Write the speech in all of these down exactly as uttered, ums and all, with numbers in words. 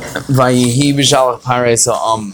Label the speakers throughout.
Speaker 1: Vayihi b'shalach Parei. So um,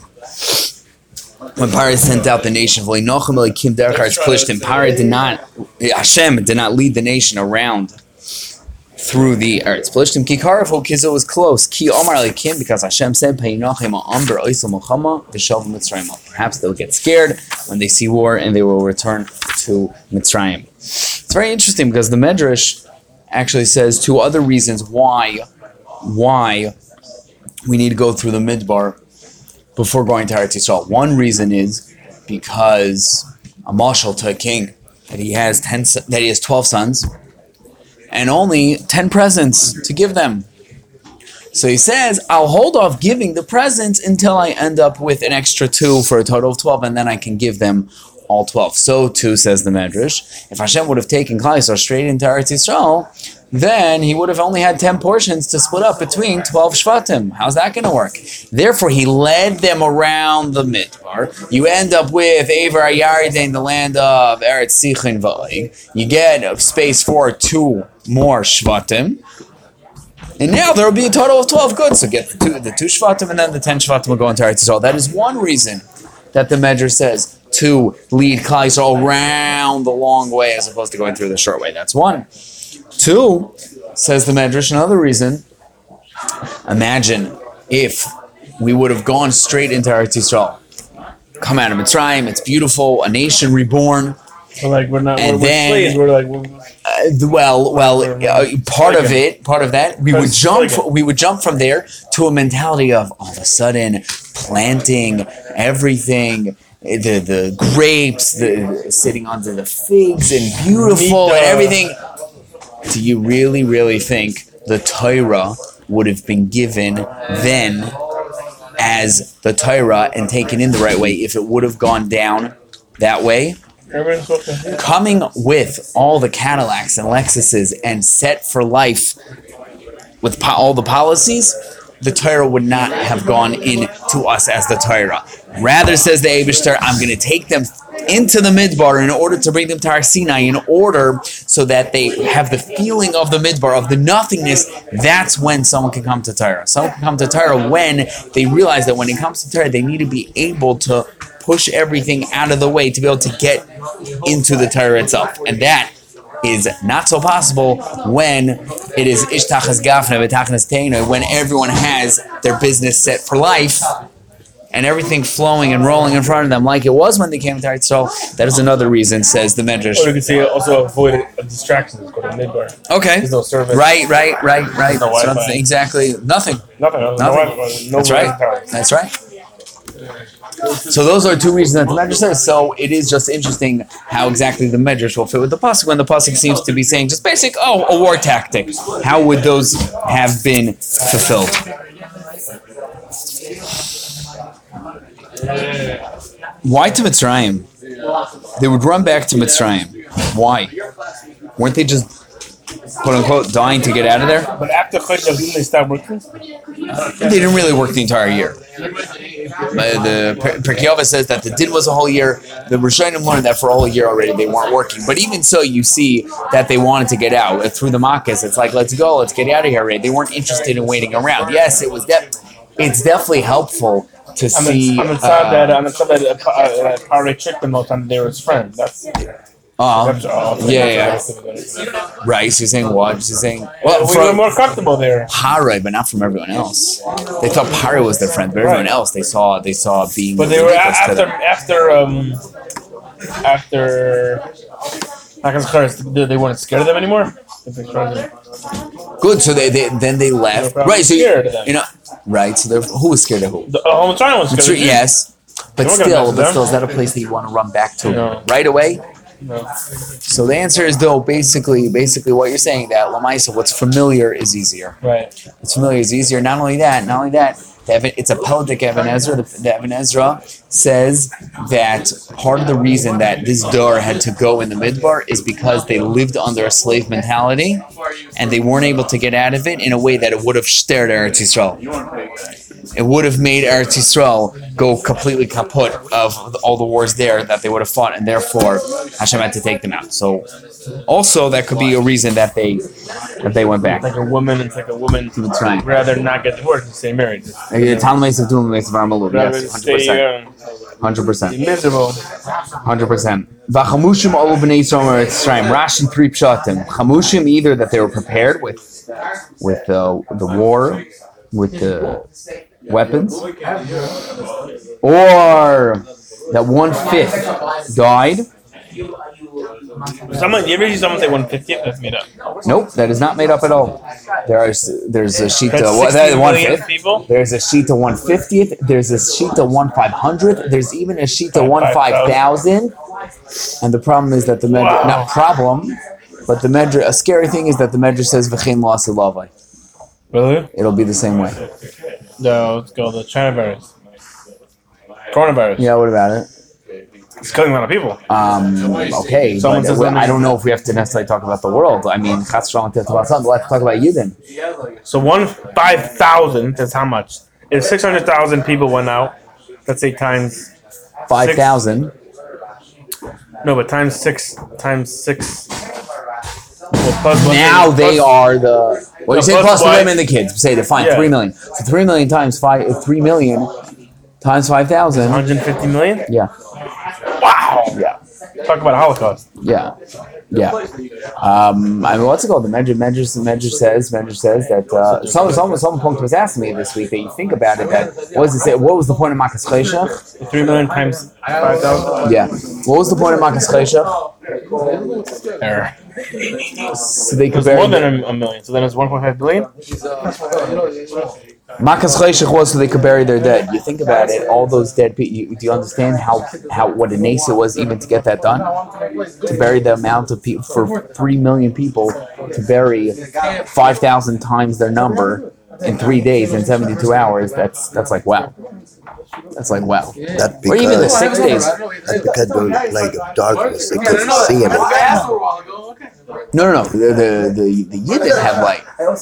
Speaker 1: when Parei sent out the nation, V'leinochim elikim derech haaretz plishtim. Parei did not, Hashem did not lead the nation around through the Eretz Plishtim. Ki karafu kizo was close. Ki omar elikim, because Hashem said, Peinochim amber oisel milchama v'shav Mitzrayim. Perhaps they'll get scared when they see war and they will return to Mitzrayim. It's very interesting because the Medrash actually says two other reasons why why we need to go through the Midbar before going to Eretz Yisrael. One reason is because a mashal to a king that he has ten that he has twelve sons and only ten presents to give them. So he says, I'll hold off giving the presents until I end up with an extra two for a total of twelve, and then I can give them all twelve. So too, says the Medrash, if Hashem would have taken Klal Yisrael straight into Eretz Yisrael, then he would have only had ten portions to split up between twelve Shvatim. How's that going to work? Therefore, he led them around the Midbar. You end up with Ever Yaridin, the land of Eretz Sichin V'Oig. You get space for two more Shvatim. And now there will be a total of twelve goods. So get the two, the two Shvatim, and then the ten Shvatim will go into Eretz Yisrael. That is one reason that the Medrash says to lead Klal Yisrael around the long way as opposed to going through the short way. That's one. Two, says the Medrash, another reason, imagine if we would have gone straight into Eretz Yisrael. Come out of Mitzrayim, it's beautiful, a nation reborn.
Speaker 2: So like we're not,
Speaker 1: and
Speaker 2: we're,
Speaker 1: then,
Speaker 2: we're slaves, we're like, we're,
Speaker 1: uh, well, well, uh, part of it, part of that, we would jump, we would jump from there to a mentality of all of a sudden planting everything, the the grapes, the sitting under the figs and beautiful and everything. Do you really, really think the Torah would have been given then as the Torah and taken in the right way if it would have gone down that way? Coming with all the Cadillacs and Lexuses and set for life with po- all the policies, the Torah would not have gone into us as the Torah. Rather, says the Eibishter, I'm going to take them into the Midbar in order to bring them to Har Sinai, in order so that they have the feeling of the Midbar, of the nothingness. That's when someone can come to Torah. Someone can come to Torah when they realize that when it comes to Torah, they need to be able to push everything out of the way to be able to get into the Torah itself. And that is not so possible when it is Ishtachas Gafna V'Tachnas Teinu, when everyone has their business set for life and everything flowing and rolling in front of them like it was when they came to Eretz Yisrael. That is another reason, says the Medrash.
Speaker 2: Or you could say also avoid distractions. Go to Midbar.
Speaker 1: Okay.
Speaker 2: There's no service.
Speaker 1: Right, right, right, right.
Speaker 2: No
Speaker 1: So
Speaker 2: Wi-Fi.
Speaker 1: exactly. Nothing.
Speaker 2: Nothing. No,
Speaker 1: Nothing.
Speaker 2: no, no
Speaker 1: That's right. That's right. So those are two reasons that the Medrash says. So it is just interesting how exactly the Medrash will fit with the pasuk when the pasuk seems to be saying just basic, oh, a war tactic. How would those have been fulfilled? Why to Mitzrayim? They would run back to Mitzrayim. Why? Weren't they just, quote unquote, dying to get out of there?
Speaker 2: But after Chodesh, didn't they stop working?
Speaker 1: They didn't really work the entire year. But the Pirkei Avos says that the din was a whole year. The Rishonim learned that for a whole year already they weren't working. But even so, you see that they wanted to get out through the Makkos. It's like, let's go, let's get out of here already. They weren't interested in waiting around. Yes, it was. De- it's definitely helpful to see.
Speaker 2: I'm sad that I'm sad that Parei tricked them all time they were his friend. That's.
Speaker 1: Oh,
Speaker 2: That's all.
Speaker 1: yeah, yeah. Right, so you're saying what? She's saying,
Speaker 2: well, we were more comfortable there.
Speaker 1: Parei, but not from everyone else. They thought Parei was their friend, but everyone else they saw they saw being.
Speaker 2: But they were
Speaker 1: ridiculous to
Speaker 2: after
Speaker 1: them.
Speaker 2: after um after. They they weren't scared of them anymore.
Speaker 1: Good, so they, they then they left.
Speaker 2: They were
Speaker 1: Right, so you,
Speaker 2: scared of them.
Speaker 1: you know, right. So they're- who was scared of who?
Speaker 2: The whole Mitzrayim was scared. of them.
Speaker 1: Yes, but
Speaker 2: They weren't gonna
Speaker 1: still,
Speaker 2: mess with
Speaker 1: but
Speaker 2: them.
Speaker 1: still, is that a place that you want to run back to
Speaker 2: No.
Speaker 1: right away?
Speaker 2: No.
Speaker 1: So the answer is though, basically, basically what you're saying that Lamaisa, what's familiar is easier.
Speaker 2: Right.
Speaker 1: What's familiar is easier. Not only that, not only that, the Evan, it's a Peldic Evan Ezra. The, the Evan Ezra says that part of the reason that this door had to go in the midbar is because they lived under a slave mentality and they weren't able to get out of it in a way that it would have stirred Eretz Yisrael. It would have made Eretz Yisrael go completely kaput of all the wars there that they would have fought, and therefore Hashem had to take them out. So also that could be a reason that they that they went back.
Speaker 2: It's like a woman, it's like a woman
Speaker 1: That's right.
Speaker 2: rather not get divorced and stay married.
Speaker 1: Talmud of doing makes of Armalu.
Speaker 2: Rather
Speaker 1: Yes,
Speaker 2: stay
Speaker 1: hundred percent.
Speaker 2: uh,
Speaker 1: Hundred percent.
Speaker 2: be miserable.
Speaker 1: Hundred percent. Vachamushim olu b'nei Yisrael Eretz Yisrael. Rashi three pshatim. Chamushim, either that they were prepared with with uh, the war, with the weapons, or that one fifth died.
Speaker 2: Someone, you ever hear someone say one fiftieth? That's made up.
Speaker 1: Nope, that is not made up at all. There is there's a sheet
Speaker 2: That's
Speaker 1: of what
Speaker 2: sixteen
Speaker 1: one
Speaker 2: million
Speaker 1: fifth.
Speaker 2: people?
Speaker 1: There's a sheet of one fiftieth. There's a sheet of one five hundredth. There's even a sheet of one five thousand. And the problem is that the medrash,
Speaker 2: Wow.
Speaker 1: not problem, but the medrash. A scary thing is that the medrash says v'chein lo asu lavai.
Speaker 2: Really?
Speaker 1: It'll be the same way.
Speaker 2: No, let's go. The China virus. Coronavirus.
Speaker 1: Yeah, what about it?
Speaker 2: It's killing a lot of people.
Speaker 1: Um, okay,
Speaker 2: Someone
Speaker 1: but
Speaker 2: says
Speaker 1: well,
Speaker 2: let me-
Speaker 1: I don't know if we have to necessarily talk about the world. I mean, Chas Shalom Tet Tovah Tzad, let's talk about Yidden.
Speaker 2: So one five thousand is how much? If six hundred thousand people went out, let's say times
Speaker 1: Five thousand.
Speaker 2: no, but times six times six. Well, plus one
Speaker 1: Now
Speaker 2: plus-
Speaker 1: they are the. Well, you
Speaker 2: No,
Speaker 1: say
Speaker 2: plus
Speaker 1: plus the
Speaker 2: why-
Speaker 1: women and the kids. Say they're fine.
Speaker 2: Yeah.
Speaker 1: Three million. So three million times five. Three million times five thousand.
Speaker 2: one hundred fifty million.
Speaker 1: Yeah.
Speaker 2: Wow.
Speaker 1: Yeah.
Speaker 2: Talk about a Holocaust.
Speaker 1: Yeah. Yeah. Um, I mean, what's it called? The Medrash, Medrash, Medrash says, Medrash says that uh, some, some, some point was asking me this week that you think about it. That what was it? What was the point of Makas Cheshach?
Speaker 2: Three million times five thousand.
Speaker 1: Yeah. What was the point of Makas Cheshach?
Speaker 2: Error.
Speaker 1: So they could
Speaker 2: It's more
Speaker 1: bury.
Speaker 2: than a, a million. So then it's one point five billion.
Speaker 1: Makas Cheshach was so they could bury their dead. You think about it, all those dead people. Do you understand how, how what a nace it was even to get that done? To bury the amount of people for three million people to bury five thousand times their number in three days in seventy two hours. That's that's like wow. That's like wow.
Speaker 3: That's
Speaker 1: Or even the
Speaker 3: because,
Speaker 1: six days.
Speaker 3: that's because they were in a plague of darkness. They couldn't see anything.
Speaker 1: No, no, no. The the the, the Yidden had light.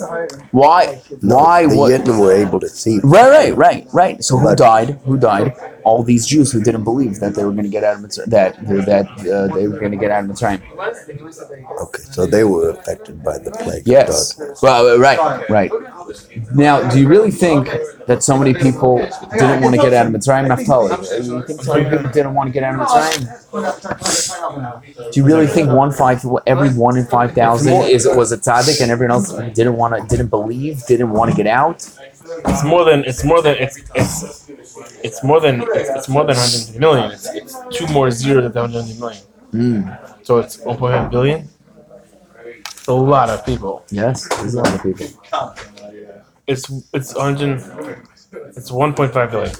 Speaker 1: Why?
Speaker 3: No,
Speaker 1: Why?
Speaker 3: the
Speaker 1: What?
Speaker 3: Yidden were able to see.
Speaker 1: Right, right, right, right. So who died? Who died? All these Jews who didn't believe that they were going to get out of Mitzrayim, that that uh, they were going to get out of Mitzrayim.
Speaker 3: Okay, so they were affected by the plague
Speaker 1: Yes.
Speaker 3: of darkness.
Speaker 1: Well, right, right. Now, do you really think that so many people didn't want to get out of Mitzrayim? Naftali, you think so many people didn't want to get out of Mitzrayim? Do you really think one five, every one in five thousand is was a tzaddik, and everyone else didn't want to, didn't believe, didn't want to get out?
Speaker 2: It's more than. It's more than. It's. It's. It's more than. It's, it's more than one hundred fifty million. It's, it's two more zeros than one hundred fifty million.
Speaker 1: Mm.
Speaker 2: So it's one point five billion. It's a lot of people.
Speaker 1: Yes, there's a lot of people.
Speaker 2: It's. It's one hundred. It's one point five billion.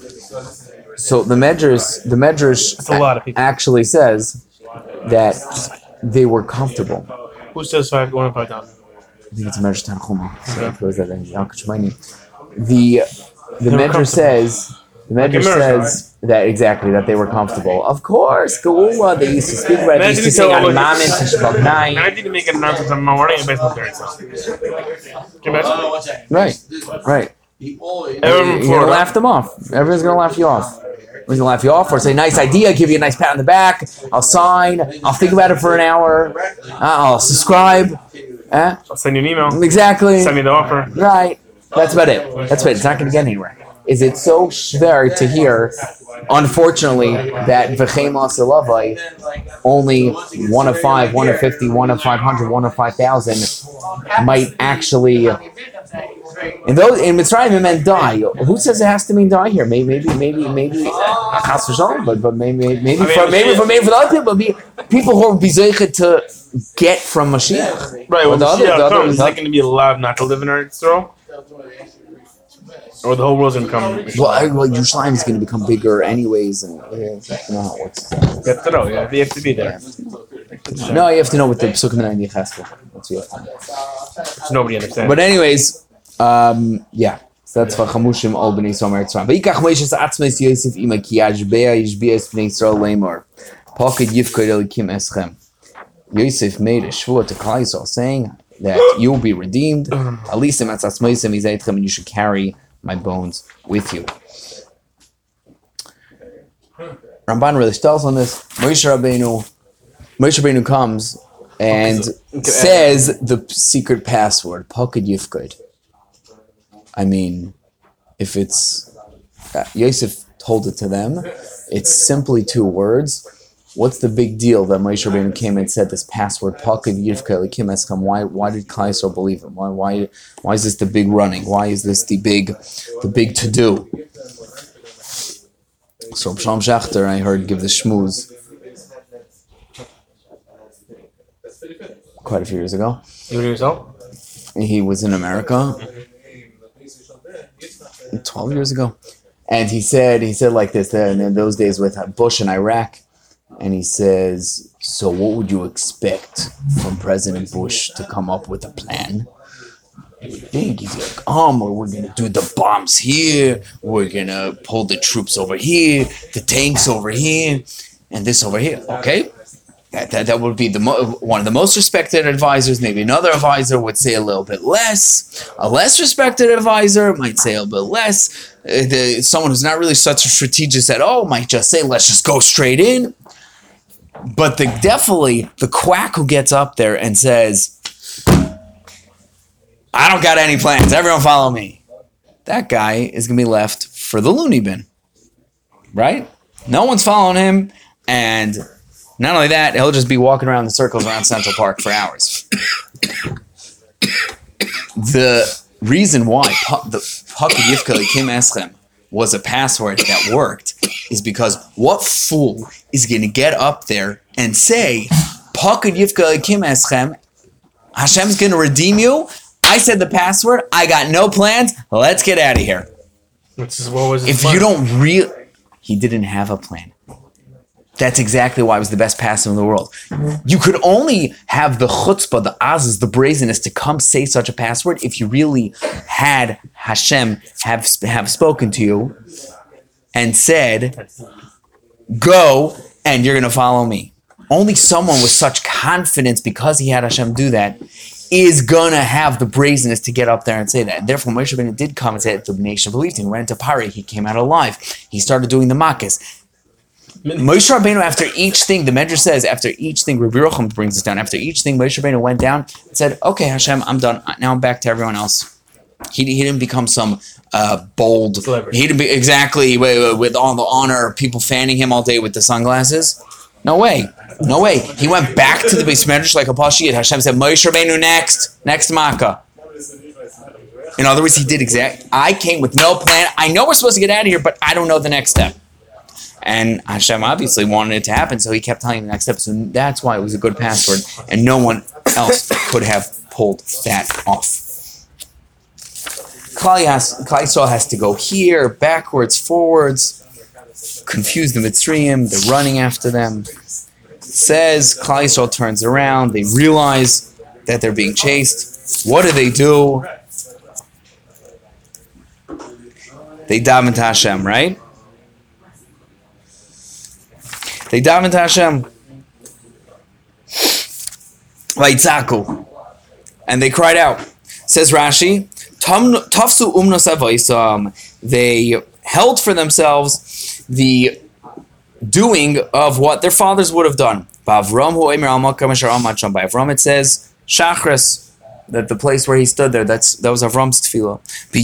Speaker 1: So the Medrash, the Medrash
Speaker 2: It's a lot of people.
Speaker 1: actually says that they were comfortable.
Speaker 2: Who says five? One and five thousand.
Speaker 1: I think it's Medrash Tanchuma. So
Speaker 2: Okay.
Speaker 1: it goes that in Yalkut Shemaini. The the
Speaker 2: They were
Speaker 1: Medrash
Speaker 2: comfortable.
Speaker 1: says the
Speaker 2: Like
Speaker 1: Medrash
Speaker 2: America,
Speaker 1: says that exactly that they were comfortable. Of course, Geula. They used to speak about it. They used to sing
Speaker 2: Imagine
Speaker 1: on
Speaker 2: if
Speaker 1: Imam
Speaker 2: you tell-
Speaker 1: and Tishbak
Speaker 2: I need to make an announcement on my morning and based on parents. Can you imagine?
Speaker 1: Right, right.
Speaker 2: Everyone
Speaker 1: You're
Speaker 2: from
Speaker 1: gonna
Speaker 2: Florida.
Speaker 1: laugh them off. Everyone's gonna laugh you off. Everyone's gonna laugh you off, or say nice idea, give you a nice pat on the back. I'll sign. I'll think about it for an hour. Uh, I'll subscribe. Uh,
Speaker 2: I'll send you an email.
Speaker 1: exactly.
Speaker 2: Send me the offer.
Speaker 1: Right. That's about it. That's about it. It's not going to get anywhere. Is it so schwer to hear, unfortunately, that V'chein L'Asalavai, only one of five, one of fifty, one of five hundred, one of five thousand might actually. In those in Mitzrayim it meant die. Who says it has to mean die here? Maybe, maybe, maybe, maybe. Chas v'shalom, but but maybe, maybe
Speaker 2: I mean,
Speaker 1: for maybe
Speaker 2: Mashiach-
Speaker 1: for maybe for the other people, be people who are bizaychet to get from Mashiach.
Speaker 2: Right,
Speaker 1: Or
Speaker 2: when
Speaker 1: the
Speaker 2: the
Speaker 1: other- the
Speaker 2: Mashiach
Speaker 1: other-
Speaker 2: comes, is
Speaker 1: the-
Speaker 2: it going to be allowed not to live in Eretz Yisrael? Or the whole world's going to come?
Speaker 1: Well, I, well, Yerushalayim is going to become bigger anyways, and yeah, you know how it works.
Speaker 2: You have to know, yeah. You have to be there.
Speaker 1: No, you have to know what the Psukim and the Cheskel. That's what you have to know.
Speaker 2: Which nobody understands.
Speaker 1: But anyways, um, yeah. So that's for Chamushim Ol Bnei Yisrael Meretz Ram. Vayikach Moshe Atzmes Yosef Ima Ki Yashbea Yishbias Bnei Yisrael Lemor Pakad Yifkod Elikim Eschem. Yosef made a shvua to Klal Yisrael saying that you will be redeemed. At least and you should carry my bones with you. Ramban really stalls on this. Moshe Rabbeinu, Moshe Rabbeinu comes and okay, says the secret password, Pakad Yifkod. I mean, if it's uh, Yosef told it to them, it's simply two words. What's the big deal that Moshe Rabbeinu came and said this password? Pakad Yifkod Elikim Eschem. Why? Why did Klal Yisrael believe him? Why? Why? Why is this the big running? Why is this the big, the big to do? So Shalom Schachter, I heard give the shmooze quite a few years ago.
Speaker 2: You were yourself?
Speaker 1: He was in America twelve years ago, and he said he said like this. And in those days with Bush in Iraq. And he says, so what would you expect from President Bush to come up with a plan? You would think he's like, oh, we're going to do the bombs here. We're going to pull the troops over here, the tanks over here, and this over here. Okay? That, that, that would be the mo- one of the most respected advisors. Maybe another advisor would say a little bit less. A less respected advisor might say a little bit less. Uh, the, someone who's not really such a strategist at all might just say, let's just go straight in. But the definitely the quack who gets up there and says, I don't got any plans, everyone follow me. That guy is going to be left for the loony bin. Right? No one's following him. And not only that, he'll just be walking around in circles around Central Park for hours. The reason why the Pakad Yifkod Elikim Eschem was a password that worked is because what fool is going to get up there and say, Pakad Yifkod Elikim Eschem, Hashem's going to redeem you? I said the password, I got no plans, let's get out of here.
Speaker 2: Which is what was his
Speaker 1: If
Speaker 2: plan?
Speaker 1: you don't really... He didn't have a plan. That's exactly why it was the best password in the world. You could only have the chutzpah, the azaz, the brazenness to come say such a password if you really had Hashem have, have spoken to you and said, go and you're going to follow me. Only someone with such confidence, because he had Hashem do that, is going to have the brazenness to get up there and say that. And therefore, Moshe Rabbeinu did come and say that the nation believed him. He went into Pari. He came out alive. He started doing the makkahs. Moshe Rabbeinu, after each thing, the Medrash says, after each thing, Rabbi Yerucham brings us down, after each thing, Moshe Rabbeinu went down and said, okay, Hashem, I'm done. Now I'm back to everyone else. He, he didn't become some uh, bold...
Speaker 2: Celebrity.
Speaker 1: He didn't be... Exactly, with, with all the honor, people fanning him all day with the sunglasses. No way. No way. He went back to the base Medrash like a Pashiyat. Hashem said, Moshe Rabbeinu next. Next Makkah. In other words, he did exact... I came with no plan. I know we're supposed to get out of here, but I don't know the next step. And Hashem obviously wanted it to happen, so he kept telling him the next step. So that's why it was a good password, and no one else could have pulled that off. Klal Yisrael has to go here, backwards, forwards, confuse the Mitzrayim, they're running after them. It says Klal Yisrael turns around, they realize that they're being chased. What do they do? They daven to Hashem, right? They daven to Hashem. Vayitzaku. And they cried out. Says Rashi, Tafsu umnos avoisam. They held for themselves the doing of what their fathers would have done. By Avram it says, Shachris, that the place where he stood there, that's that was Avram's tefillah.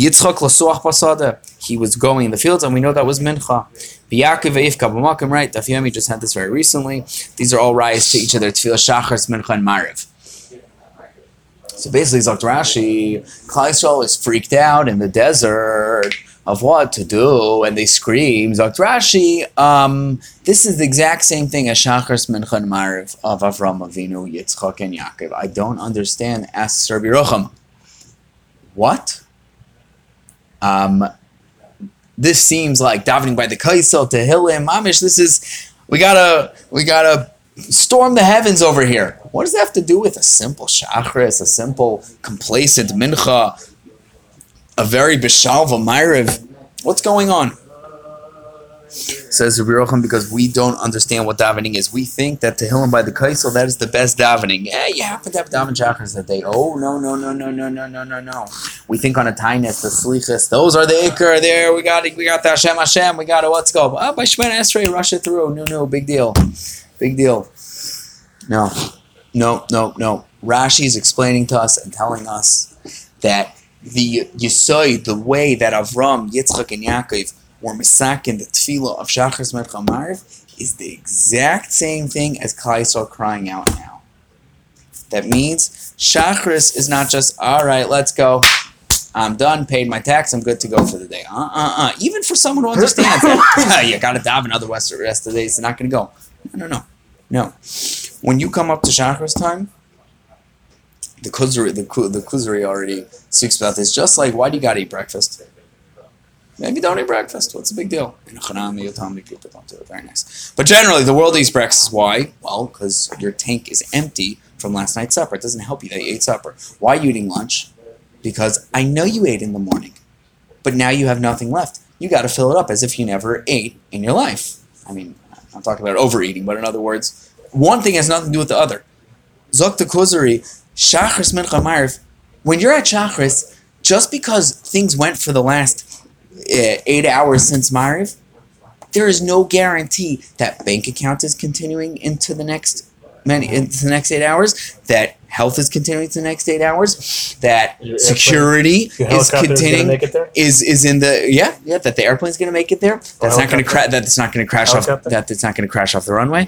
Speaker 1: He was going in the fields, and we know that was Mincha. Right? Daf Yomi just had this very recently. These are all rise to each of their tefillah, Shachris, Mincha, and Mariv. So basically, Zok Rashi, Klal Yisrael is freaked out in the desert of what to do, and they scream, Zok Rashi, um, this is the exact same thing as Shachris, Mincha, and Mariv of Avram Avinu, Yitzchak, and Yaakov. I don't understand. Ask Rabbi Yerucham. What? Um, this seems like davening by the Kaisel, Tehillim, Mamish. This is, we gotta, we gotta storm the heavens over here. What does that have to do with a simple Shachris, a simple complacent Mincha? a very Bishalva Myriv. What's going on? Says Rabbi Yochanan, because we don't understand what davening is. We think that Tehillim by the Kaisel, that is the best davening. Yeah, you happen to have daven Shachris that day. Oh, no, no, no, no, no, no, no, no, no. We think on a Tainus, the Slichas, those are the Iker there. We got it, we got the Hashem Hashem, we got it, let's go. Ah, by Shemana Esrei, rush it through. No, no, big deal. Big deal. No, no, no, no. Rashi is explaining to us and telling us that the Yesod, the way that Avram, Yitzchak, and Yaakov were misakin the tefillah of Shachris Mincha Mariv is the exact same thing as Klal Yisrael crying out now. That means Shachris is not just, all right, let's go. I'm done, paid my tax, I'm good to go for the day. Uh-uh-uh. Even for someone who understands that, you got to daven otherwise the rest of the day, it's not going to go. No, no, no. No. When you come up to Shachris time, the Kuzari, the, the Kuzari already speaks about this. Just like, why do you got to eat breakfast? Maybe don't eat breakfast. What's the big deal? Very nice. But generally, the world eats breakfast. Why? Well, because your tank is empty from last night's supper. It doesn't help you that you ate supper. Why are you eating lunch? Because I know you ate in the morning, but now you have nothing left. You got to fill it up as if you never ate in your life. I mean, I'm talking about overeating, but in other words, one thing has nothing to do with the other. Zok the Kuzari, Shachris Mincha Mariv. When you're at Shachris, just because things went for the last Uh, eight hours since Mariv, there is no guarantee that bank account is continuing into the next many into the next eight hours, that health is continuing to the next eight hours, that
Speaker 2: Your
Speaker 1: security
Speaker 2: airplane,
Speaker 1: is continuing
Speaker 2: make it there?
Speaker 1: is is in the yeah yeah that the airplane's going to make it there. That's not going to crash. That it's not going to crash off.
Speaker 2: Helicopter?
Speaker 1: That it's not going to crash off the runway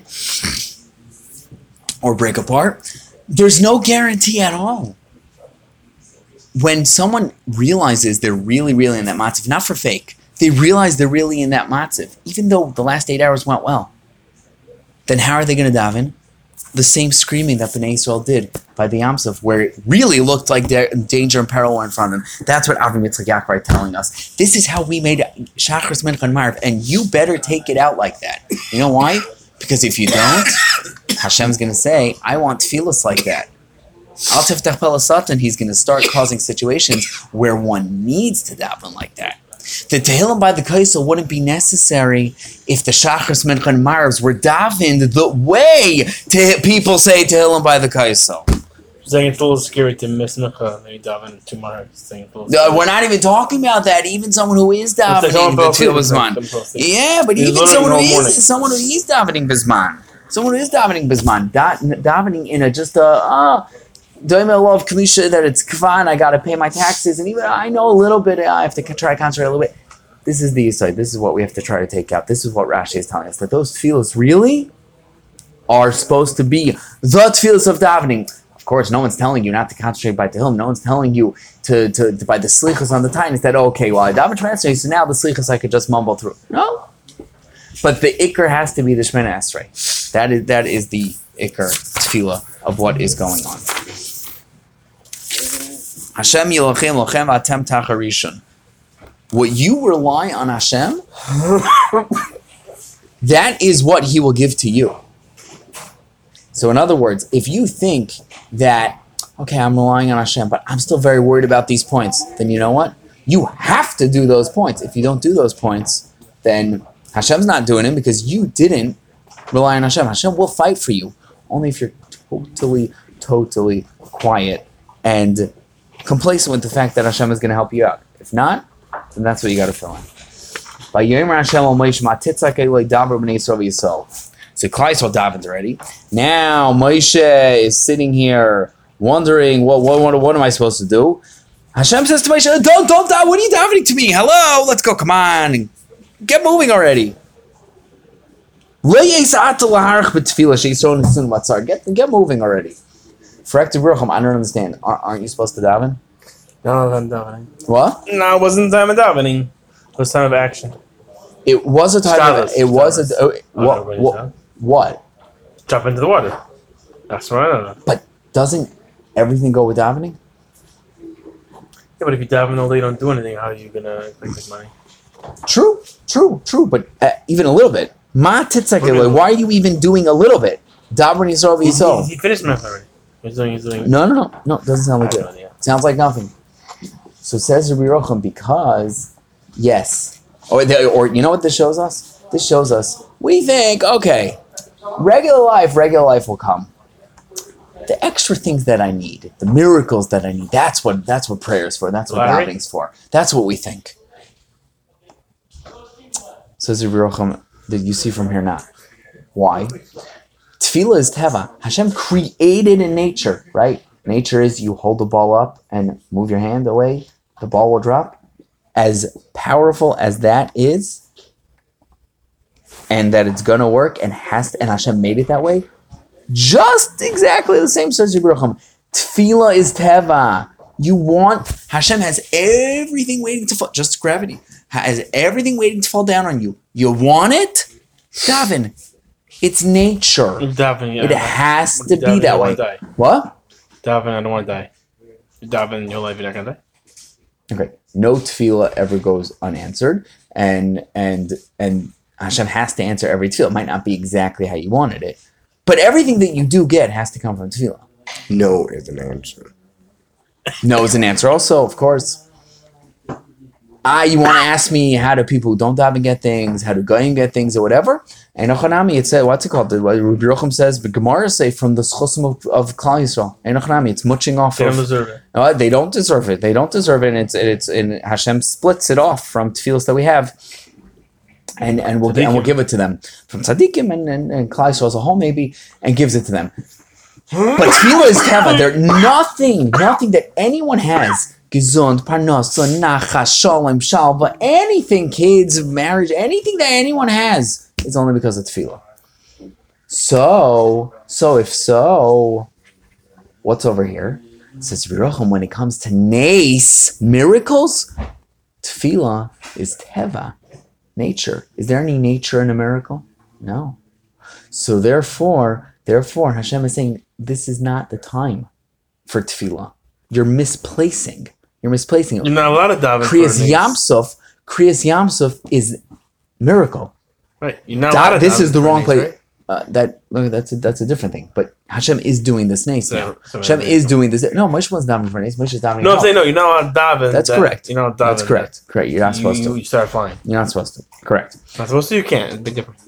Speaker 1: or break apart. There's no guarantee at all. When someone realizes they're really, really in that matziv, not for fake, they realize they're really in that matziv, even though the last eight hours went well, then how are they going to daven? The same screaming that Bnei Yisrael did by the Yam Suf, where it really looked like danger and peril were in front of them. That's what Avram Yitzchak Yaakov are telling us. This is how we made Shachris Mincha and Mariv, and you better take it out like that. You know why? Because if you don't, Hashem's going to say, I want tefillas like that. Al Tiftach Pelasatan, he's going to start causing situations where one needs to daven like that. The Tehillim by the Kaisel wouldn't be necessary if the Shachris Mincha and Marvs were davened the way te- people say Tehillim by the Kaisel.
Speaker 2: Saying it's a little scary to miss Mincha and then you daven two Marv.
Speaker 1: Uh, we're not even talking about that. Even someone who is davening the Tefillah Bisman. Yeah, but
Speaker 2: He's
Speaker 1: even someone who
Speaker 2: morning.
Speaker 1: is someone who is davening Bisman. Someone who is davening Bisman. Da- davening in a just a... Uh, Doime love Kamisha that it's kvan, I gotta pay my taxes, and even I know a little bit, I have to try to concentrate a little bit. This is the side. This is what we have to try to take out. This is what Rashi is telling us, that those tefillos really are supposed to be the tefillos of davening. Of course, no one's telling you not to concentrate by Tehillim. No one's telling you to, to, to by the slichas on the time. Is that okay? Well, I daven Shemana, so now the slichas I could just mumble through. No, but the ikr has to be the Shemana Esrei. That is that is the ikr tefillah of what is going on. Hashem Yilachem Lachem Atem Tacharishon. What you rely on Hashem, that is what He will give to you. So in other words, if you think that, okay, I'm relying on Hashem, but I'm still very worried about these points, then you know what? You have to do those points. If you don't do those points, then Hashem's not doing it because you didn't rely on Hashem. Hashem will fight for you, only if you're totally, totally quiet and complacent with the fact that Hashem is going to help you out. If not, then that's what you got to fill in. By Yomer Hashem al Moshe Matitzak Eloi Davar Bnei Yisrael Yisrael. So Klal Yisrael davened already. Now Moshe is sitting here wondering, what, what, what, what am I supposed to do? Hashem says to Moshe, don't, don't, don't, what are you davening to me? Hello, let's go, come on, get moving already. Get, get moving already. For active Rucham, I don't understand. Aren't you supposed to daven?
Speaker 2: No, I'm davening.
Speaker 1: What?
Speaker 2: No, it wasn't time of davening. It was time of action.
Speaker 1: It was a time
Speaker 2: Shabbos,
Speaker 1: of... It was a...
Speaker 2: Shabbos.
Speaker 1: Uh, what,
Speaker 2: Oh,
Speaker 1: what, what?
Speaker 2: Jump into the water. That's what I don't know.
Speaker 1: But doesn't everything go with davening?
Speaker 2: Yeah, but if you daven all day, you don't do anything, how are you going to make money?
Speaker 1: True, true, true. But uh, even a little bit. Ma titzak eloi, why are you even doing a little bit? Davar Yisrael
Speaker 2: He,
Speaker 1: v'Yisrael.
Speaker 2: he, he finished math already. He's doing, he's doing...
Speaker 1: No, no, no. No, it doesn't sound like
Speaker 2: I
Speaker 1: it.
Speaker 2: have no idea.
Speaker 1: Sounds like nothing. So says Rabbi Yochanan, because yes, or the, or you know what this shows us? This shows us we think okay, regular life, regular life will come. The extra things that I need, the miracles that I need, that's what that's what prayer's for. That's what
Speaker 2: Larry?
Speaker 1: davening's for. That's what we think. Says Rabbi Yochanan, that you see from here not. Why? Tefillah is teva. Hashem created in nature, right? Nature is you hold the ball up and move your hand away, the ball will drop. As powerful as that is, and that it's gonna work and has to, and Hashem made it that way, just exactly the same says Rabbi Yochanan. Tefillah is teva. You want, Hashem has everything waiting to fall, just gravity, has everything waiting to fall down on you. You want it? Daven. It's nature.
Speaker 2: Daven, yeah.
Speaker 1: It has to
Speaker 2: Daven,
Speaker 1: be that
Speaker 2: you
Speaker 1: way.
Speaker 2: wanna die.
Speaker 1: What?
Speaker 2: Daven, I don't want to die. Daven in your life, you're not gonna die.
Speaker 1: Okay. No tefillah ever goes unanswered, and and and Hashem has to answer every tefillah. It might not be exactly how you wanted it, but everything that you do get has to come from tefillah.
Speaker 3: No is an answer.
Speaker 1: No is an answer. Also, of course. Ah, you want to ask me how do people who don't daven get things, how do goyim get things, or whatever? Einochanami, it said, what's it called? What Rabbi Yochanan says, the Gemara say from the schusim of, of Klal Yisrael. Einochanami, it's muching off.
Speaker 2: They
Speaker 1: of,
Speaker 2: don't deserve it.
Speaker 1: No, they don't deserve it. They don't deserve it. And it's it's and Hashem splits it off from tefillas that we have, and and we'll and we'll give it to them from tzaddikim and and, and Klal Yisrael as a whole maybe, and gives it to them. But tefillah is teva. There nothing, nothing that anyone has. Gesund, parnasa, nachas, shalom, shalva, anything, kids, marriage, anything that anyone has, it's only because of tefillah. So, so if so, what's over here? It says, when it comes to nace, miracles, tefillah is teva, nature. Is there any nature in a miracle? No. So therefore, therefore, Hashem is saying, this is not the time for tefillah. You're misplacing. You're misplacing it.
Speaker 2: You're not allowed to daven.
Speaker 1: Kriyas
Speaker 2: for a nace.
Speaker 1: Yamsuf, Kriyas Yamsuf is miracle.
Speaker 2: Right. You're not
Speaker 1: Da-
Speaker 2: allowed to
Speaker 1: this
Speaker 2: daven
Speaker 1: is the
Speaker 2: for a
Speaker 1: wrong
Speaker 2: nace,
Speaker 1: place.
Speaker 2: right?
Speaker 1: Uh, that look, that's a, that's a different thing. But Hashem is doing this nace
Speaker 2: So-
Speaker 1: now.
Speaker 2: so
Speaker 1: Hashem
Speaker 2: maybe-
Speaker 1: is doing this. No, Moshe was davening for nace. Moshe is davening.
Speaker 2: No, I'm
Speaker 1: for
Speaker 2: saying no. You're not allowed to daven.
Speaker 1: That's
Speaker 2: that-
Speaker 1: correct.
Speaker 2: You're not allowed to
Speaker 1: That's
Speaker 2: daven
Speaker 1: correct. Correct. You're not
Speaker 2: that
Speaker 1: supposed
Speaker 2: you,
Speaker 1: to.
Speaker 2: You start flying.
Speaker 1: You're not supposed to. Correct.
Speaker 2: Not supposed to. You can't. It's a big difference.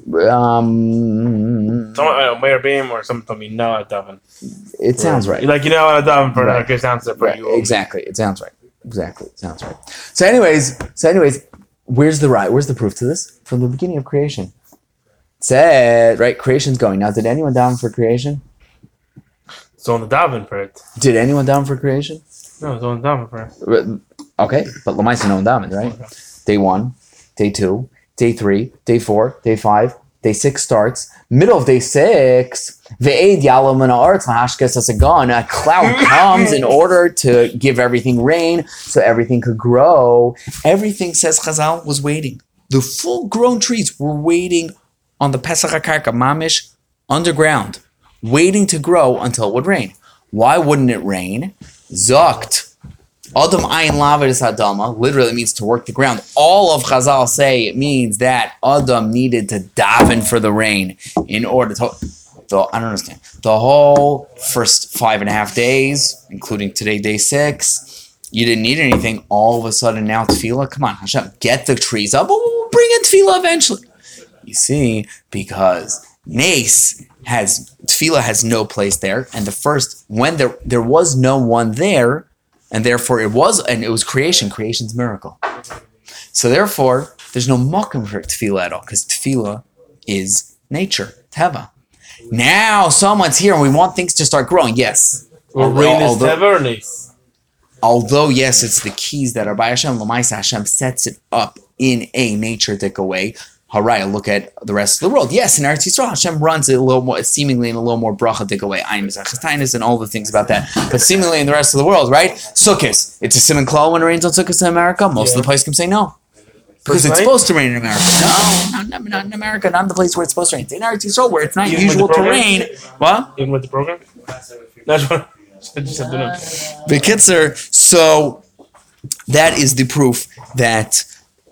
Speaker 1: Um,
Speaker 2: Someone, uh, Mayor Beam or someone told me no, I daven.
Speaker 1: it sounds right.
Speaker 2: You're like you know what I daven for
Speaker 1: Right.
Speaker 2: another case answer for
Speaker 1: Right,
Speaker 2: you.
Speaker 1: exactly. It sounds right. Exactly. It sounds right. So, anyways, so anyways, where's the right? Where's the proof to this? From the beginning of creation. It said, right, creation's going. Now, did anyone down for creation?
Speaker 2: So on the daven for it.
Speaker 1: Did anyone down for creation?
Speaker 2: No, it's on the daven for it.
Speaker 1: Okay, but Lamaisa no one down, right? Day one, day two, day three, day four, day five, day six starts. Middle of day six, Ve'ed Yalam and Arts Hashkes as a gun. A cloud comes in order to give everything rain, so everything could grow. Everything, says Chazal, was waiting. The full-grown trees were waiting on the Pesach HaKarka Mamish underground, waiting to grow until it would rain. Why wouldn't it rain? Zokt. Adam ayin lavedis adama literally means to work the ground. All of Chazal say it means that Adam needed to daven for the rain in order to. The, I don't understand. The whole first five and a half days, including today, day six, you didn't need anything. All of a sudden now tefillah. Come on, Hashem, get the trees up. We'll bring in tefillah eventually. You see, because nace has tefillah has no place there, and the first when there there was no one there. And therefore, it was, and it was creation. Creation's miracle. So therefore, there's no makom for tefillah at all, because tefillah is nature, teva. Now someone's here, and we want things to start growing. Yes,
Speaker 2: Or
Speaker 1: although,
Speaker 2: rain is
Speaker 1: although,
Speaker 2: never nice.
Speaker 1: although yes, it's the keys that are by Hashem. L'maisa Hashem sets it up in a nature-dik way. Haraya, look at the rest of the world. Yes, in Eretz Yisrael, Hashem runs it a little more, seemingly in a little more bracha-dik way. Ayin Mizrach and all the things about that. But seemingly in the rest of the world, right? Sukkot. It's a simon klal when it rains on Sukkot in America. Most
Speaker 2: Yeah.
Speaker 1: of the places can say no. Because
Speaker 2: First
Speaker 1: it's
Speaker 2: night?
Speaker 1: supposed to rain in America. No, not, not, not in America. Not in the place where it's supposed to rain. It's in Eretz Yisrael where it's not
Speaker 2: Even with
Speaker 1: usual
Speaker 2: the
Speaker 1: to
Speaker 2: program?
Speaker 1: rain. What?
Speaker 2: Even with the program? That's what I just said to them.
Speaker 1: Bekitzer, so that is the proof that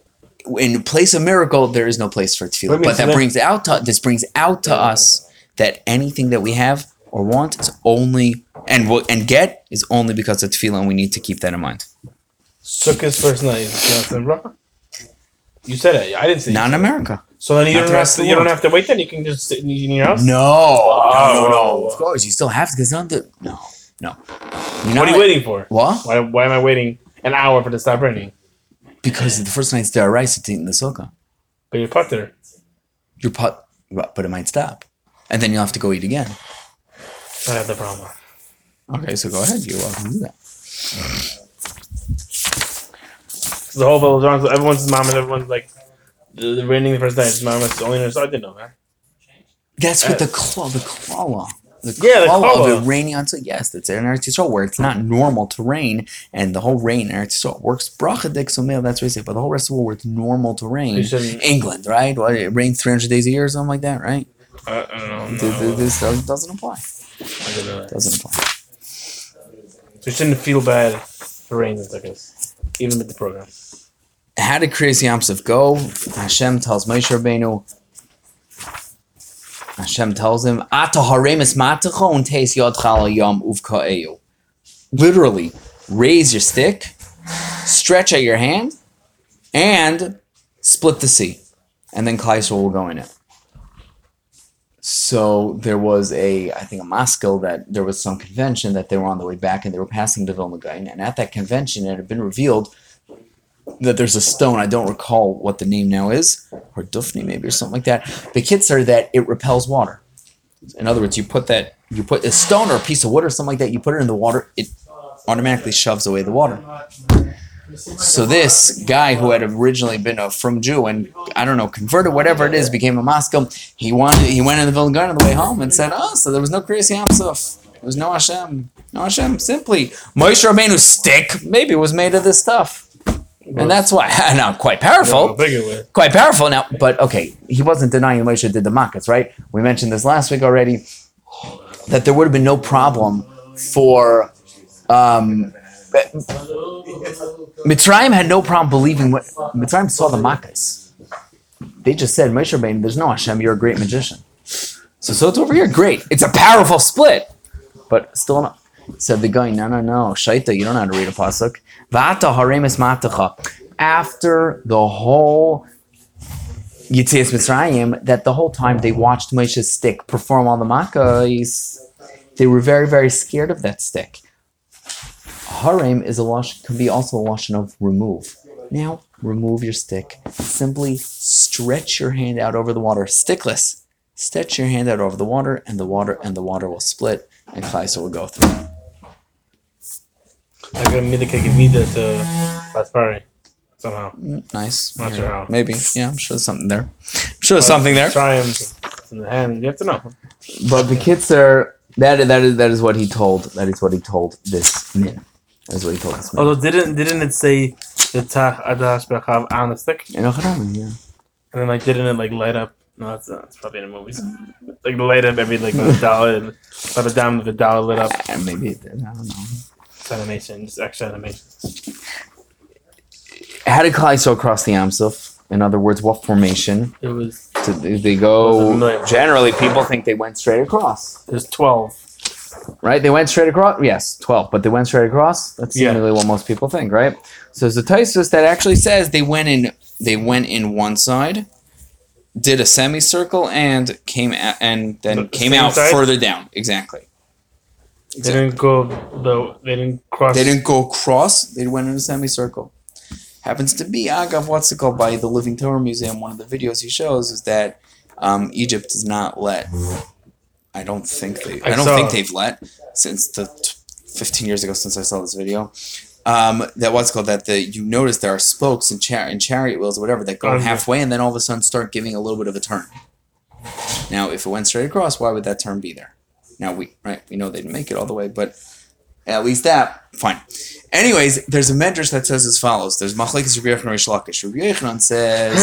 Speaker 1: in place of miracle, there is no place for
Speaker 2: Let
Speaker 1: tefillah.
Speaker 2: me
Speaker 1: But that
Speaker 2: explain.
Speaker 1: brings out to, this brings out to us that anything that we have or want is only and will- and get is only because of tefillah, and we need to keep that in mind.
Speaker 2: Sukkah's first night. Is it bracha? You said it. I didn't say.
Speaker 1: Not in America.
Speaker 2: So then you
Speaker 1: Not
Speaker 2: don't
Speaker 1: the
Speaker 2: have
Speaker 1: rest
Speaker 2: to.
Speaker 1: of the
Speaker 2: You don't
Speaker 1: world.
Speaker 2: have to wait. Then you can just sit in your house.
Speaker 1: No,
Speaker 2: Oh.
Speaker 1: no, no. Of course, you still have to because not the no, no. You're
Speaker 2: What are you waiting for?
Speaker 1: What?
Speaker 2: Why, why am I waiting an hour for it to stop raining?
Speaker 1: Because the first night's there rice to eat in the sukkah.
Speaker 2: But you're putter.
Speaker 1: Your pot, but it might stop, and then you'll have to go eat again.
Speaker 2: I have the problem.
Speaker 1: Okay, so go ahead. You're welcome to do that.
Speaker 2: The whole village, on- everyone's mom and everyone's like, the, the raining the first night. His mom is the only nurse. I didn't know that.
Speaker 1: That's what the claw, the claw, the
Speaker 2: Yeah, the
Speaker 1: claw of
Speaker 2: claw.
Speaker 1: it raining on. So yes, that's in Eretz Yisrael where it's not normal to rain, and the whole rain in Eretz Yisrael works bracha dik somil. That's what they say. But the whole rest of the world where it's normal to rain,
Speaker 2: You shouldn't-
Speaker 1: England, right? What, it rains three hundred days a year or something like that, right?
Speaker 2: I, I don't know.
Speaker 1: Th-
Speaker 2: No,
Speaker 1: th- This doesn't, doesn't apply.
Speaker 2: I didn't know that.
Speaker 1: Doesn't apply.
Speaker 2: So you shouldn't feel bad for rain and suckers, even with the program.
Speaker 1: How did Kriyas Yamsuf go? Hashem tells Moshe Rabbeinu. Hashem tells him, "Ata haremis matacho and teis yodcha al yam uvka'eu." Literally, raise your stick, stretch out your hand, and split the sea, and then Klal Yisrael will go in it. So there was a, I think, a Moscow that there was some convention that they were on the way back, and they were passing the Vilna Gaon, and at that convention, it had been revealed that there's a stone, I don't recall what the name now is, or Dufni maybe or something like that. The kids are that it repels water. In other words, you put that, you put a stone or a piece of wood or something like that, you put it in the water, it automatically shoves away the water. So this guy who had originally been a from Jew and I don't know, converted, whatever it is, became a Moscow, he wanted, he went in the Vilna Gaon on the way home and said, oh, so there was no Kriyas Yamsuf. There was no Hashem. No Hashem. Simply, Moshe Rabbeinu's stick maybe was made of this stuff. And that's why, now, quite powerful, quite powerful now, but okay, he wasn't denying Moshe did the makkahs, right? We mentioned this last week already, that there would have been no problem for, um, Mitzrayim had no problem believing what, Mitzrayim saw the makkahs. They just said, Moshe Rabbeinu, there's no Hashem, you're a great magician. So, so it's over here, great. It's a powerful split, but still not. Said the guy, no, no, no, Shaita, you don't know how to read a pasuk. V'ata haremis matacha. After the whole Yitzias Mitzrayim, that the whole time they watched Moshe's stick perform all the makkahs, they were very, very scared of that stick. Harem is a lashon, can be also a lashon of remove. Now, remove your stick. Simply stretch your hand out over the water, stickless. Stretch your hand out over the water, and the water and the water will split, and Klal Yisrael will go through.
Speaker 2: I got me the cake and me that to last party somehow.
Speaker 1: Mm, nice.
Speaker 2: Not sure how.
Speaker 1: Maybe. Yeah, I'm sure there's something there. I'm sure there's something there.
Speaker 2: Try him in the hand. You have to know.
Speaker 1: But the kids are that that is that is what he told. That is what he told this min. That is what he told this min.
Speaker 2: Although didn't didn't it say the tach adash bechav on the stick?
Speaker 1: You know, yeah.
Speaker 2: And then like didn't it like light up? No, that's not. It's probably in the movies. Like light up every like the dollar, and by the time the dollar lit up.
Speaker 1: Uh, maybe it did. I don't know.
Speaker 2: It's animation, just extra animation.
Speaker 1: How did Klal Yisrael cross the Yam Suf? In other words, what formation?
Speaker 2: It was.
Speaker 1: Did they
Speaker 2: It was a
Speaker 1: go?
Speaker 2: million.
Speaker 1: Generally, people think they went straight across.
Speaker 2: There's twelve.
Speaker 1: Right? They went straight across? Yes, twelve. But they went straight across? That's
Speaker 2: Yeah.
Speaker 1: seemingly what most people think, right? So there's a Taisus that actually says they went in they went in one side, did a semicircle, and came out, and then
Speaker 2: The
Speaker 1: came
Speaker 2: same
Speaker 1: out
Speaker 2: side?
Speaker 1: further down. Exactly.
Speaker 2: They didn't go the. They didn't cross.
Speaker 1: They didn't go across, they went in a semicircle. Happens to be, Agav, what's it called, by the Living Torah Museum, one of the videos he shows is that um, Egypt does not let, I don't think they, I,
Speaker 2: I
Speaker 1: don't
Speaker 2: saw
Speaker 1: think
Speaker 2: it.
Speaker 1: they've let, since the t- fifteen years ago since I saw this video, um, that what's it called, that the, you notice there are spokes and, char- and chariot wheels or whatever that go
Speaker 2: Oh, yeah.
Speaker 1: halfway and then all of a sudden start giving a little bit of a turn. Now, if it went straight across, why would that turn be there? Now, we, right, we know they didn't make it all the way, but at least that, fine. Anyways, there's a medrash that says as follows. There's Machlekes Rabbi Yochanan Reish Lakish. Rabbi Yochanan says,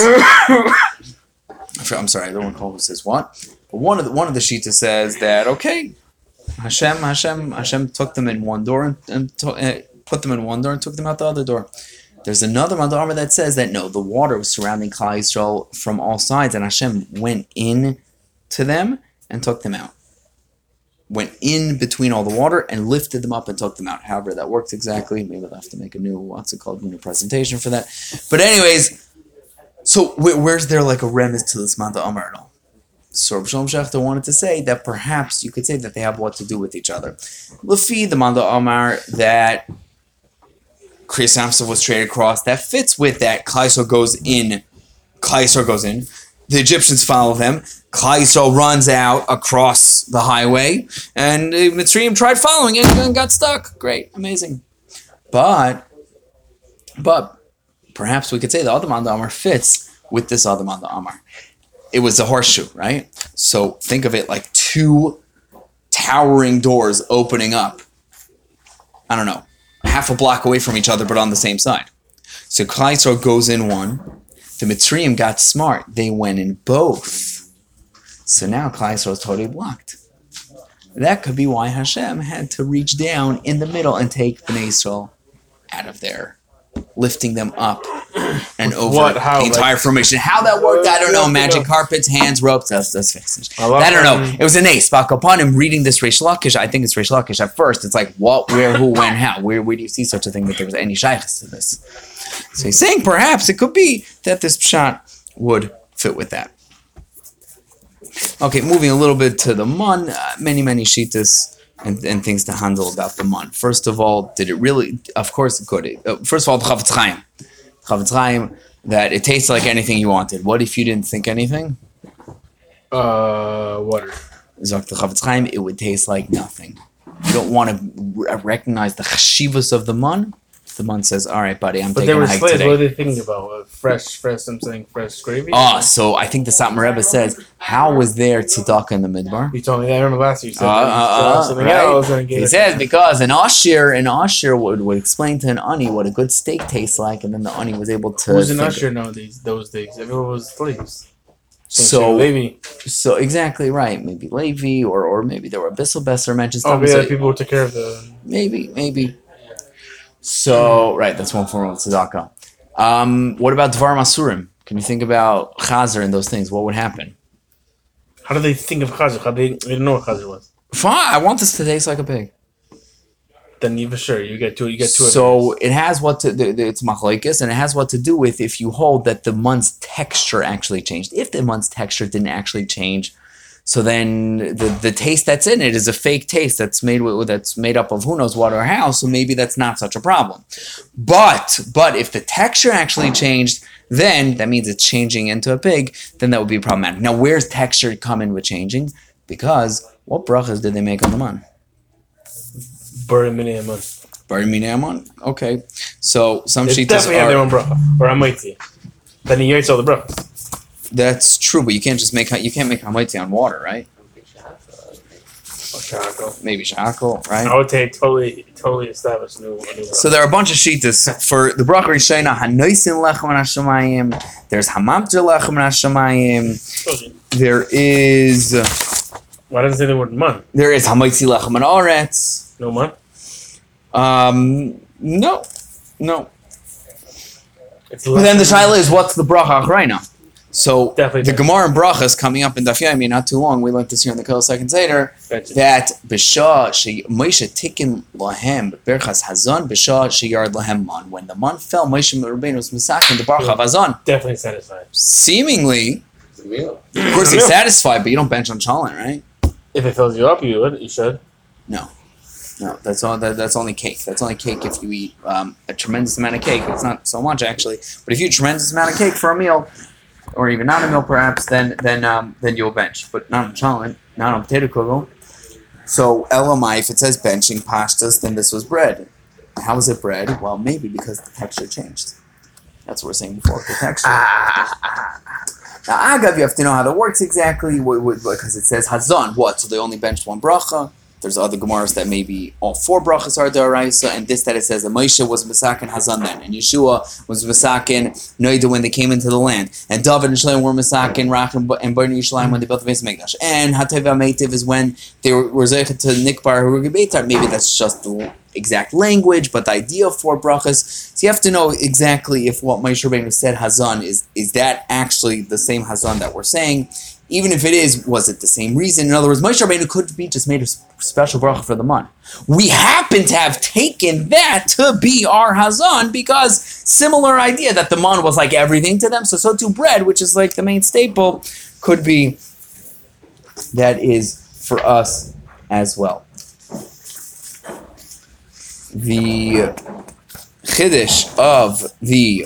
Speaker 1: I'm sorry, I don't recall who says what, but one of the one of the Shitas says that okay, Hashem, Hashem, Hashem took them in one door and, and to, uh, put them in one door and took them out the other door. There's another Madama that says that no, the water was surrounding Klal Yisrael from all sides, and Hashem went in to them and took them out. went in between all the water and lifted them up and took them out. However, that worked exactly. Maybe I'll have to make a new, what's it called, new presentation for that. But anyways, so where's there like a remnant to this Manda Amar at all? So Rabbi Shalom Schechter wanted to say that perhaps you could say that they have what to do with each other. Lefi, the Manda Amar, that Kriyas Yamsuf was traded across, that fits with that. Klal Yisrael goes in. Klal Yisrael goes in. The Egyptians follow them. Klal Yisrael runs out across the highway, and Mitzrayim tried following it and got stuck. Great, amazing. But, but perhaps we could say the other Manda Amar fits with this other Manda Amar. It was a horseshoe, right? So think of it like two towering doors opening up. I don't know, half a block away from each other, but on the same side. So Klal Yisrael goes in one. The Mitzrayim got smart. They went in both. So now Klal Yisrael is totally blocked. That could be why Hashem had to reach down in the middle and take Bnei Yisrael out of there, lifting them up and over
Speaker 2: What? How?
Speaker 1: the entire
Speaker 2: Like,
Speaker 1: formation. How that worked, I don't know. Magic carpets, hands, ropes, that's, that's fixed. I don't know. It was an ace. Back upon him reading this Reish Lakish, I think it's Reish Lakish at first. It's like, what, where, who, when, how? Where, where do you see such a thing that there was any shaykhs to this? So he's saying perhaps it could be that this pshat would fit with that. Okay, moving a little bit to the mun, uh, many, many shitas and, and things to handle about the mun. First of all, did it really, of course it could. Uh, first of all, the Chavetz Chaim. Chavetz Chaim, that it tastes like anything you wanted. What if you didn't think anything?
Speaker 2: Uh, water.
Speaker 1: Zok the Chavetz Chaim, it would taste like nothing. You don't want to r- recognize the chashivas of the mun. The mun says, all right, buddy, I'm
Speaker 2: But
Speaker 1: taking
Speaker 2: they were
Speaker 1: a hike
Speaker 2: slaves.
Speaker 1: today.
Speaker 2: What are they thinking about? Uh, fresh, fresh, I'm saying fresh gravy?
Speaker 1: Oh, so I think the Satmar Rebbe says, how was there tzedakah in the midbar?
Speaker 2: You told me that. I remember last year you said
Speaker 1: Uh, uh, uh,
Speaker 2: something
Speaker 1: right?
Speaker 2: else. And
Speaker 1: He says because an usher, an usher would, would explain to an ani what a good steak tastes like, and then the ani was able to.
Speaker 2: Who's an
Speaker 1: think-
Speaker 2: usher nowadays? Those days, everyone was slaves.
Speaker 1: So,
Speaker 2: maybe.
Speaker 1: so exactly right. Maybe Levi, or or maybe there were Bissel Besser mentions.
Speaker 2: Oh, yeah, people who took care of the.
Speaker 1: Maybe, maybe. So right, that's one form of tzedakah. Um, what about Dvar Masurim? Can you think about Chazer and those things? What would happen?
Speaker 2: How do they think of Chazer? How they, they didn't know what Chazer was.
Speaker 1: Fine, I want this to taste like a pig.
Speaker 2: Then you for sure you get two. You get two.
Speaker 1: So it has what to the, the, it's machlokes, and it has what to do with if you hold that the mun's texture actually changed. If the mun's texture didn't actually change, so then the, the taste that's in it is a fake taste that's made with, that's made up of who knows what or how. So maybe that's not such a problem. But but if the texture actually changed, then that means it's changing into a pig. Then that would be problematic. Now, where's texture come in with changing? Because what brachas did they make on the man?
Speaker 2: Bury minei aman.
Speaker 1: Bari Minei Aman. Okay, so some
Speaker 2: They
Speaker 1: shitas
Speaker 2: definitely have their
Speaker 1: are.
Speaker 2: own bracha or amaitzi. Then he eats all the brachas.
Speaker 1: That's true, but you can't just make you can't make hamaitzi on water, right?
Speaker 2: Or shako.
Speaker 1: Maybe shakal,
Speaker 2: I
Speaker 1: right?
Speaker 2: would say totally, totally established new. new
Speaker 1: So there are a bunch of shitas for the bracha rishayna. Hanoisin lechem hashamayim. There's hamamter lechem hashamayim. There is
Speaker 2: Why doesn't it say the word man?
Speaker 1: there is hamaitzi lechem and aretz.
Speaker 2: No man.
Speaker 1: Um, no, no.
Speaker 2: It's
Speaker 1: But then the shaila is what's the bracha achrayna? So
Speaker 2: Definitely
Speaker 1: the Gemara and brachas coming up in Daf Yomi not too long. We learned this here in the Kol Second Seder. That b'shah she Moshe tikin lahem berchas hazon b'shah sheyard lahem man. When the man fell, Moshe Rabbeinu was misakin the bracha of hazon.
Speaker 2: Definitely satisfied.
Speaker 1: Seemingly, of course, he's satisfied, but you don't bench on chalent, right?
Speaker 2: If it fills you up, you would. You should.
Speaker 1: No, no. That's all. That, that's only cake. That's only cake if you eat um, a tremendous amount of cake. It's not so much actually, but if you eat a tremendous amount of cake for a meal, or even not a meal, perhaps, then then um, then you'll bench, but not on chalent, not on potato kugel. So elamai, if it says benching pastas, then this was bread. How was it bread? Well, maybe because the texture changed. That's what we're saying before, the texture. Now, agav, you have to know how that works exactly, because it says hazon. What? So they only benched one bracha. There's other Gemaras that maybe all four brachas are daraisa, and this that it says that Moshe was Misakin Hazan then, and Yeshua was Misakin Noida when they came into the land, and David and Shlomo were Misakin Racham and Bnei Yisrael when they built the Beis Mikdash, and Hateva Meitiv is when they were were zeichet to Nikbar Harugi Beitar. Maybe that's just the exact language, but the idea of four brachas. So you have to know exactly if what Moshe Rabbeinu said Hazan is is that actually the same Hazan that we're saying. Even if it is, was it the same reason? In other words, Moshe Rabbeinu could be just made a special bracha for the man. We happen to have taken that to be our hazan because similar idea that the man was like everything to them. So so too bread, which is like the main staple, could be that is for us as well. The chiddush of the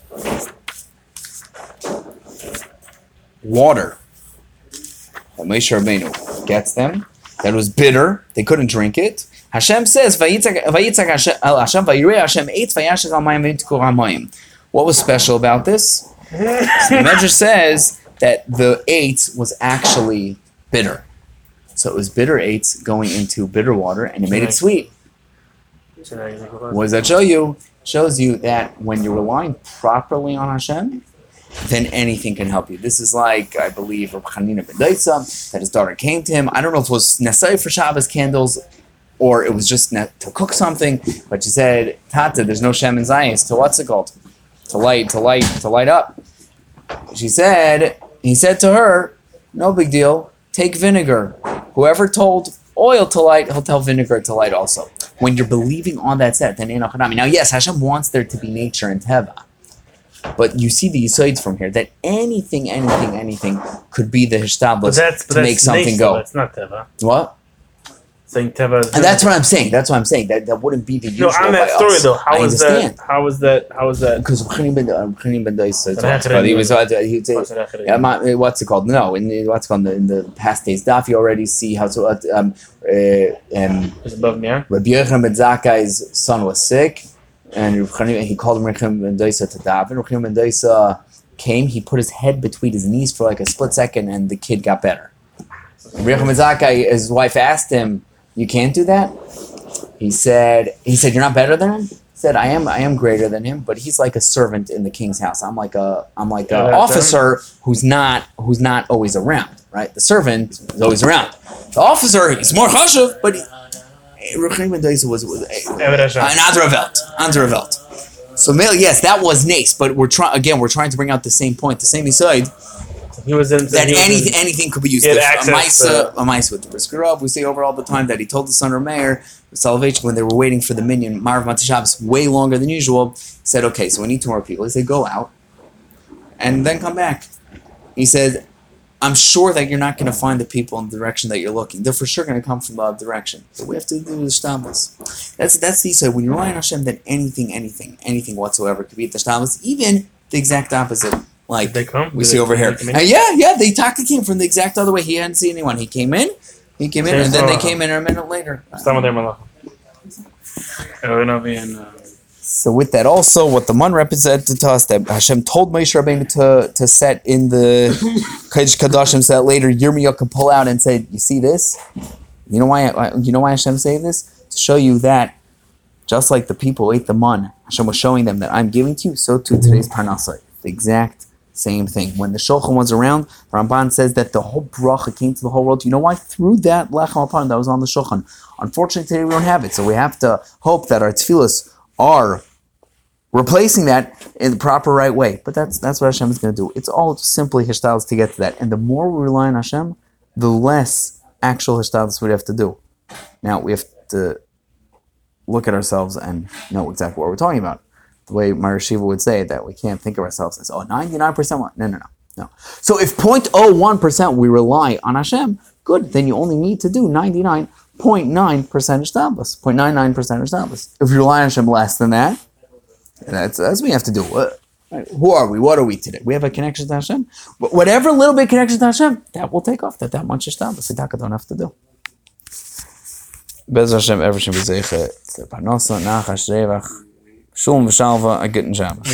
Speaker 1: water that Moshe Rabbeinu gets them, that was bitter, they couldn't drink it. Hashem says, "Vayitzak Hashem el Hashem vayirei Hashem eitz vayashech al mayim v'yitkor hamayim." What was special about this? So the Medrash says that the eitz was actually bitter. So it was bitter eitz going into bitter water, and it made it sweet. What does that show you? It shows you that when you're relying properly on Hashem, then anything can help you. This is like, I believe, Rabbi Hanina ben Dosa, that his daughter came to him. I don't know if it was necessary for Shabbos candles, or it was just ne- to cook something, but she said, Tata, there's no Shem and Zayis to what's it called? To light, to light, to light up. She said, he said to her, no big deal, take vinegar. Whoever told oil to light, he'll tell vinegar to light also. When you're believing on that set, then Enoch Hanami. Now, yes, Hashem wants there to be nature and Teva. But you see the yisoids from here, that anything, anything, anything could be the hishtadlus to make something go.
Speaker 2: That's not Teva.
Speaker 1: What?
Speaker 2: Saying Teva is
Speaker 1: and that's what I'm saying. That's what I'm saying. That that wouldn't be the usual.
Speaker 2: No, on that
Speaker 1: by
Speaker 2: story
Speaker 1: us.
Speaker 2: though, how
Speaker 1: I
Speaker 2: was
Speaker 1: understand.
Speaker 2: that? How was that? How was that?
Speaker 1: Because Chanim ben Chanim ben Dosa talks about. He was. He would say, yeah, my, what's it called? No, in the, what's it called in the, in the past days daf, you already see how to. Um, uh, um,
Speaker 2: above me.
Speaker 1: Rabbi Yochanan ben Zakkai's son was sick, and he called him Chanim ben Dosa to daven. Chanim ben Dosa came. He put his head between his knees for like a split second, and the kid got better. Rabbi Yochanan ben Zakkai, his wife asked him, "You can't do that?" He said, he said, "You're not better than him?" He said, I am I am greater than him, but he's like a servant in the king's house. I'm like a I'm like an officer who's not who's not always around, right? The servant is always around. The officer, he's more chashuv, but Ruchim ben Dosa was, was uh, an Andravelt. Andravelt. So yes, that was nice, but we're trying again, we're trying to bring out the same point, the same side.
Speaker 2: He was in,
Speaker 1: that
Speaker 2: he
Speaker 1: anything
Speaker 2: was in,
Speaker 1: anything could be used.
Speaker 2: A
Speaker 1: Maisa, a Maisa with the brisker up. We say over all the time that he told the son of Meir, salvation, when they were waiting for the minion, Marav Matashavs, way longer than usual, he said, okay, so we need two more people. He said, go out and then come back. He said, I'm sure that you're not going to find the people in the direction that you're looking. They're for sure going to come from the other direction. So we have to do the shtabas. That's that's the so when you rely on Hashem, that anything, anything, anything whatsoever could be at the shtabas, even the exact opposite. Like
Speaker 2: they come?
Speaker 1: we
Speaker 2: Did
Speaker 1: see
Speaker 2: they,
Speaker 1: over here. Uh, yeah, yeah, they talked to came from the exact other way. He hadn't seen anyone. He came in, he came in, and then they came in a minute later. So with that also, what the man represented to us, that Hashem told Moshe Rabbeinu to, to set in the Kodesh Kadashim, so that later Yirmiyah could pull out and say, you see this? You know why You know why Hashem said this? To show you that just like the people ate the man, Hashem was showing them that I'm giving to you, so too today's Parnasai. The exact same thing. When the Shulchan was around, Ramban says that the whole bracha came to the whole world. You know why? Through that lechem apon that was on the Shulchan. Unfortunately, today we don't have it, so we have to hope that our tefillos are replacing that in the proper right way. But that's that's what Hashem is going to do. It's all simply hishtadlus to get to that. And the more we rely on Hashem, the less actual hishtadlus we have to do. Now, we have to look at ourselves and know exactly what we're talking about. The way Mar Shiva would say that we can't think of ourselves as, oh, ninety-nine percent. No, no, no, no. So if zero point zero one percent we rely on Hashem, good, then you only need to do ninety-nine point nine percent hishtadlus, zero point nine nine percent hishtadlus. If you rely on Hashem less than that, that's, that's what we have to do. What, who are we? What are we today? We have a connection to Hashem. Whatever little bit connection to Hashem, that will take off. That that much hishtadlus, Tzedakah don't have to do. Bez Hashem, everything be zeicha, parnasa, nachash, revach, Shalom v'shalva, a good Shabbos.